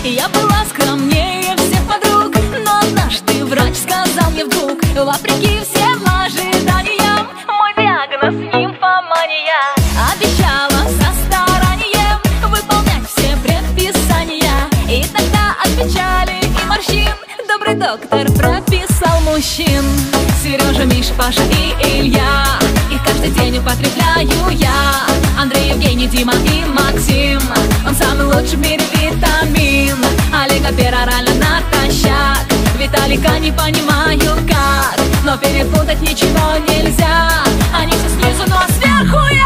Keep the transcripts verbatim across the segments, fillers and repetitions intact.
Я была скромнее всех подруг, но однажды врач сказал мне вдруг: вопреки всем ожиданиям, мой диагноз нимфомания. Обещала со старанием выполнять все предписания, и тогда от печали и морщин добрый доктор прописал мужчин. Сережа, Миша, Паша и Илья, их каждый день употребляю я. Андрей, Евгений, Дима и Максим, он самый лучший в мире витамин. Олега перорально натощак, Виталика не понимаю как, но перепутать ничего нельзя. Они все снизу, но сверху я.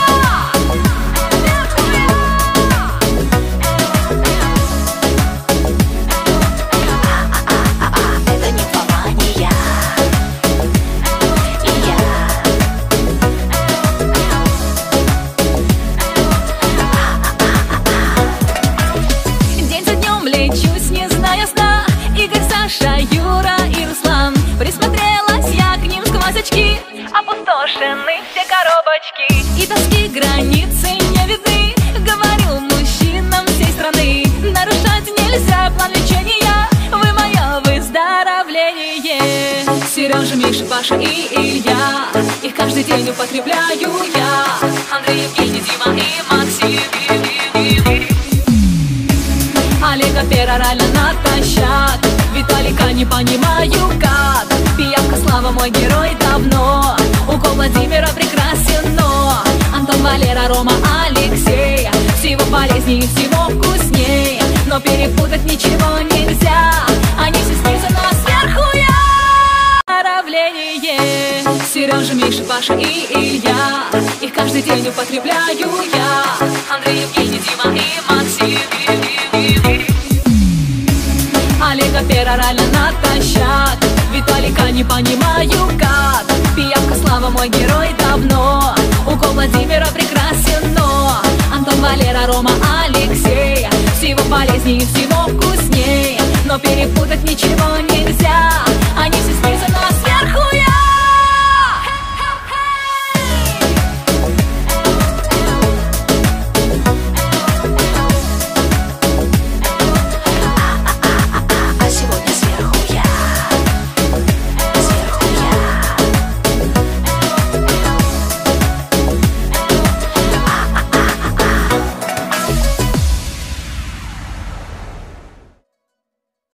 Юра и Руслан, присмотрелась я к ним сквозь очки. Опустошены все коробочки, и тоски границы не видны. Говорю мужчинам всей страны: нарушать нельзя план лечения, вы мое выздоровление. Сережа, Миша, Паша и Илья, их каждый день употребляю я. Андрей, Евгений, Дима и Максим, Олега перорально натощак, Виталика не понимаю как, пиявка Слава мой герой давно, укол Владимира прекрасен, но Антон, Валера, Рома, Алексей, всего полезнее и всего вкуснее, но перепутать ничего нельзя. Они все снизу, но сверху я. Здоровление. Сережа, Миша, Паша и Илья, их каждый день употребляю я. Андрей, Евгений, Дима и Максим, Олега перорально натощак, Виталика не понимаю как, пиявка Слава мой герой давно, укол Владимира прекрасен, но Антон, Валера, Рома, Алексей, всего полезнее и всего вкуснее, но перепутать ничего не